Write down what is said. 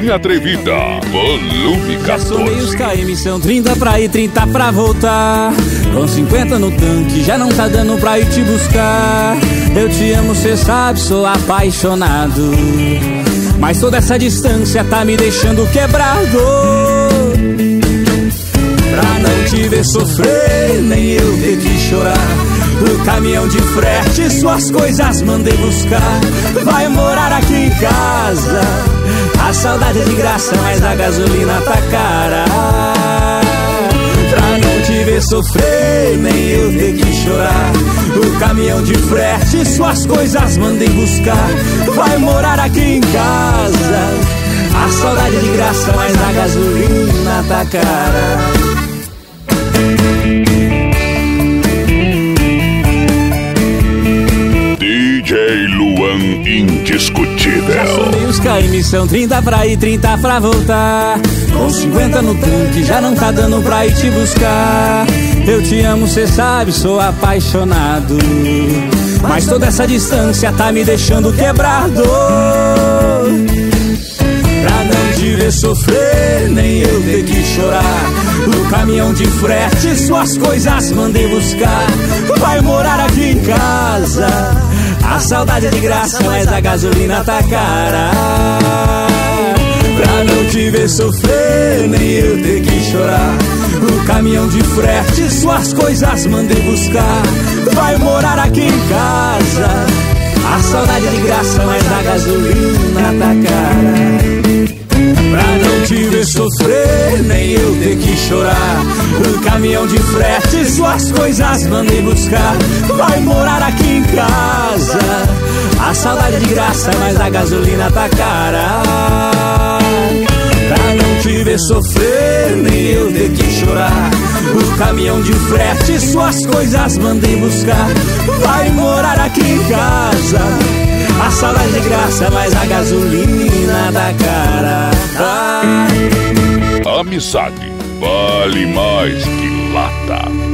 Bem Atrevida, volume 14. Já somei os KM, são 30 pra ir, 30 pra voltar. Com 50 no tanque, já não tá dando pra ir te buscar. Eu te amo, cê sabe, sou apaixonado, mas toda essa distância tá me deixando quebrado. Pra não te ver sofrer, nem eu ter que chorar. O caminhão de frete, suas coisas mandei buscar. Vai morar aqui em casa. A saudade é de graça, mas a gasolina tá cara. Pra não te ver sofrer, nem eu ter que chorar. O caminhão de frete, suas coisas mandei buscar. Vai morar aqui em casa. A saudade é de graça, mas a gasolina tá cara. DJ Luan Indiscutível. Já somei os KM, são 30 pra ir, 30 pra voltar. Com 50 no tanque, já não tá dando pra ir te buscar. Eu te amo, cê sabe, sou apaixonado, mas toda essa distância tá me deixando quebrado. Pra não te ver sofrer, nem eu ter que chorar. O caminhão de frete, suas coisas mandei buscar. Vai morar aqui em casa. A saudade é de graça, mas a gasolina tá cara. Pra não te ver sofrer, nem eu ter que chorar. O caminhão de frete, suas coisas mandei buscar. Vai morar aqui em casa. A saudade é de graça, mas a gasolina tá cara. Pra não te ver sofrer, nem eu ter que chorar. O caminhão de frete, suas coisas mandei buscar. Vai morar aqui em casa. A saudade é de graça, mas a gasolina tá cara. Pra não te ver sofrer, nem eu ter que chorar. O caminhão de frete, suas coisas mandei buscar. Vai morar aqui em casa. A saudade de graça, mas a gasolina tá cara. Amizade vale mais que lata.